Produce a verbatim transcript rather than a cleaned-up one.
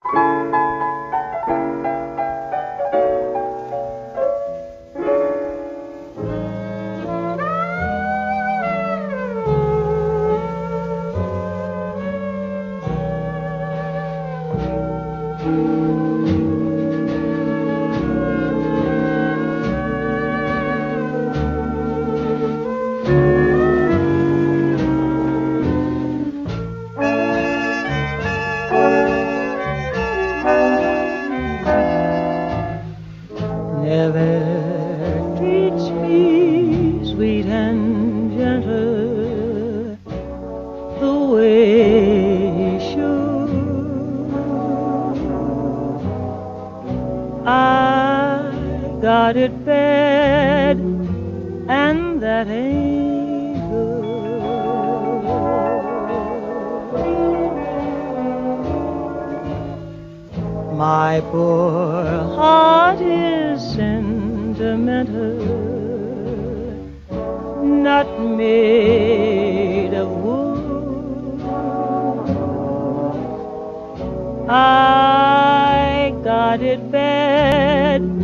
Never treats me sweet and gentle the way he should. I got it bad, and that ain't good. My poor heart is sentimental, not made of wood. I got it bad,